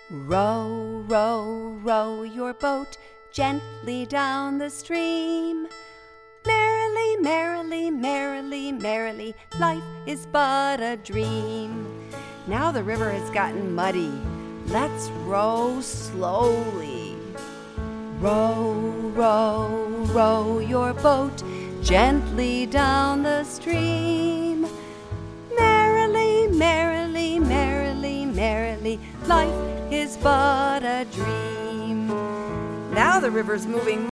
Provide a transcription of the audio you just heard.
Row, row, row your boat gently down the stream. Merrily, merrily, merrily, merrily, life is but a dream. Now the river has gotten muddy. Let's row slowly. Row, row, row your boat gently down the stream. Merrily, merrily, merrily, merrily, life is but a dream. Now the river's moving